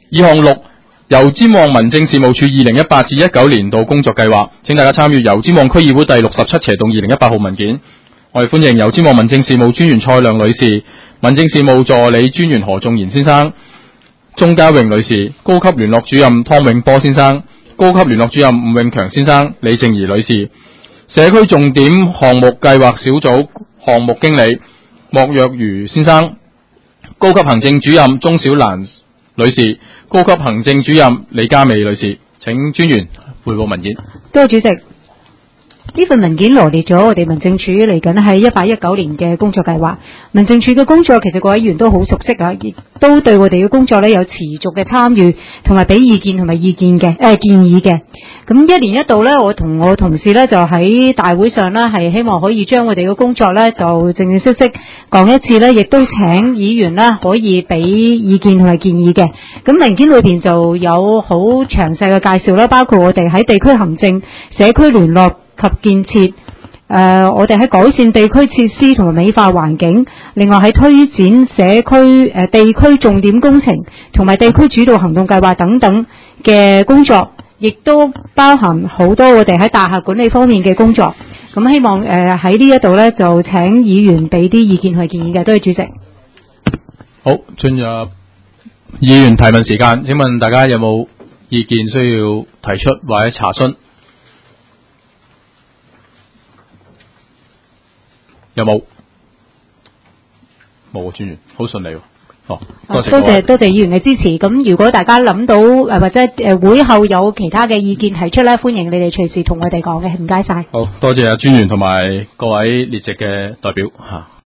項6，油尖旺民政事務處2018至19年度工作計劃，請大家參閱油尖旺區議會第67/2018號文件。我哋歡迎油尖旺民政事務專員蔡亮女士、民政事務助理專員何仲賢先生、鍾嘉穎女士、高級聯絡主任湯永波先生、高級聯絡主任吳永強先生、李靜怡女士、社區重點項目計劃小組項目經理莫若如先生、高級行政主任鍾小蘭女士、高級行政主任李嘉美女士。請專員匯報文件。 多謝主席。呢份文件羅列咗我哋民政處嚟緊喺18-19年嘅工作計劃。民政處嘅工作其實各位議員都好熟悉啊，亦都對我哋嘅工作咧有持續嘅參與同埋俾意見同埋建議嘅。咁一年一度咧，我同我同事咧就喺大會上咧係希望可以將我哋嘅工作咧就正正式式講一次咧，亦都請議員咧可以俾意見同埋建議嘅。咁文件裏邊就有好詳細嘅介紹啦，包括我哋喺地區行政、社區聯絡及建設，我哋喺改善地區設施同埋美化環境，另外喺推展社區地區重點工程同埋地區主導行動計劃等等嘅工作，亦都包含好多我哋喺大廈管理方面嘅工作。咁希望喺呢一度咧就請議員俾啲意見同埋建議嘅。多謝主席。 好，進入議員提問時間，請問大家有冇意見需要提出或者查詢？有冇？冇，專員好順利喎。 多謝議員嘅支持。咁如果大家諗到或者會後有其他嘅意見提出咧，歡迎你哋隨時同我哋講嘅。唔該晒。 好多謝專員同埋各位列席嘅代表嚇。